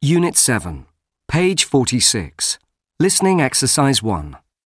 Unit 7, page 46. Listening exercise 1.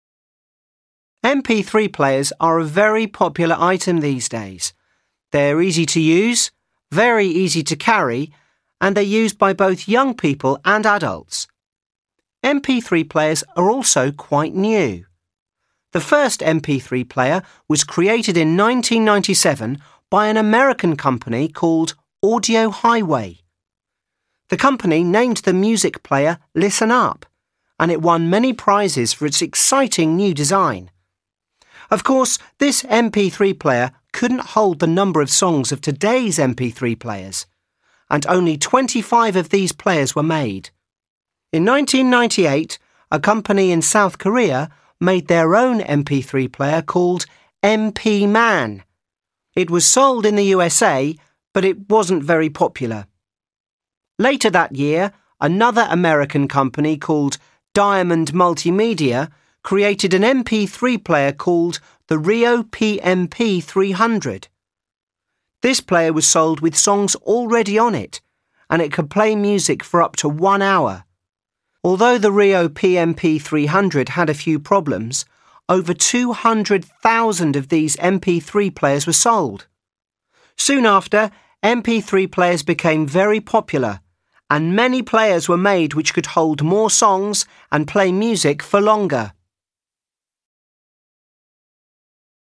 MP3 players are a very popular item these days. They're easy to use, very easy to carry, and they're used by both young people and adults. MP3 players are also quite new. The first MP3 player was created in 1997 by an American company called Audio Highway. The company named the music player Listen Up, and it won many prizes for its exciting new design. Of course, this MP3 player couldn't hold the number of songs of today's MP3 players, and only 25 of these players were made. In 1998, a company in South Korea made their own MP3 player called MP Man. It was sold in the USA, but it wasn't very popular. Later that year, another American company called Diamond Multimedia created an MP3 player called the Rio PMP 300. This player was sold with songs already on it, and it could play music for up to 1 hour. Although the Rio PMP 300 had a few problems, over 200,000 of these MP3 players were sold. Soon after, MP3 players became very popular, and many players were made which could hold more songs and play music for longer.